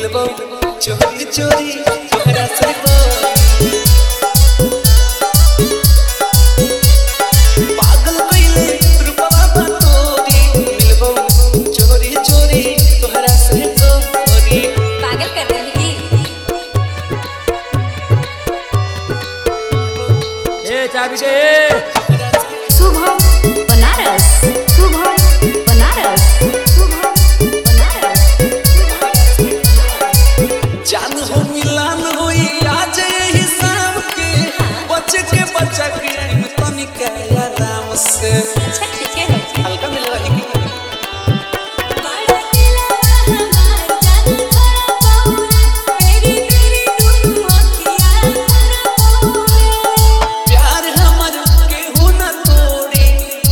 मिलबो चोरी चोरी तोहरा से पागल कइले रूपवा तोरी मिलबो चोरी चोरी तोहरा से पागल कर रही ए चाबी दे शुभम बनारस शुभम बनारस शुभम बनारस जान हो मिलान होई आज यही शाम के बच के तनिक आराम से अच्छा ठीक है हल्का मिल रही बड़ा दिलवा हमार जान थोड़ा बहुरे तेरी तेरी दुनू अखियां थोड़ा बहुरे प्यार हमर केहू न तोड़ी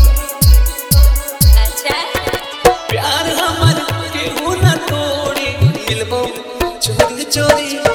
अच्छा प्यार हमर केहू न तोड़ी मिलबो चोरी चोरी